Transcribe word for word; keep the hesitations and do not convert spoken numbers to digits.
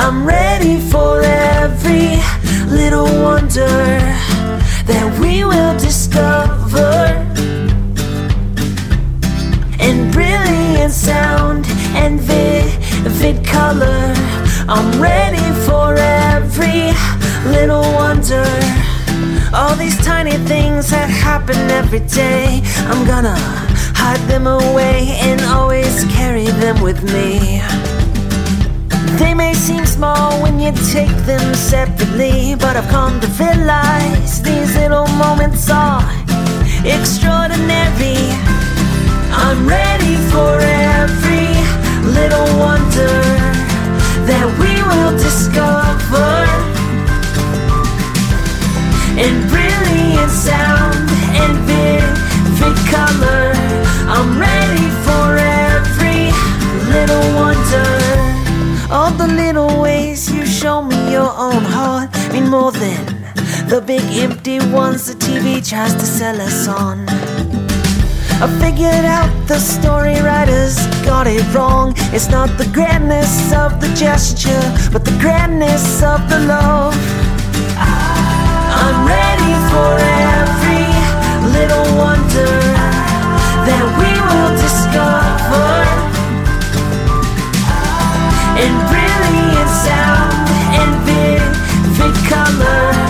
I'm ready for every little wonder that we will discover. In brilliant sound and vivid color, I'm ready for every little wonder. All these tiny things that happen every day, I'm gonna hide them away and always carry them with me. They may seem small when you take them separately, but I've come to realize these little moments are extraordinary. I'm ready for every little wonder that we will discover. In brilliant sound and vivid color, I'm ready for every little wonder. All the little ways you show me your own heart mean more than the big empty ones the T V tries to sell us on. I figured out the story writers got it wrong. It's not the grandness of the gesture, but the grandness of the love. I'm ready for every little wonder that we will discover. In brilliant sound and vivid color,